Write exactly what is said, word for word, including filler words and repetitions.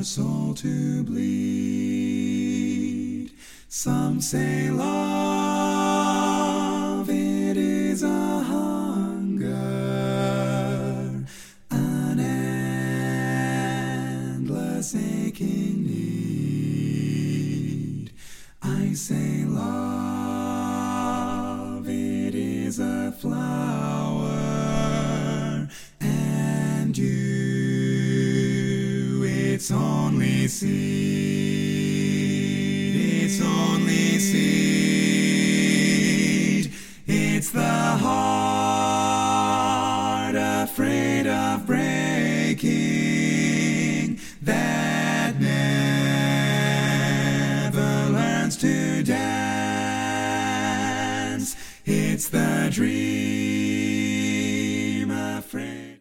your soul to bleed. Some say love, it is a hunger, an endless aching need. I say love, it is a flower, and you, it's only seed, it's only seed. It's the heart afraid of breaking that never learns to dance. It's the dream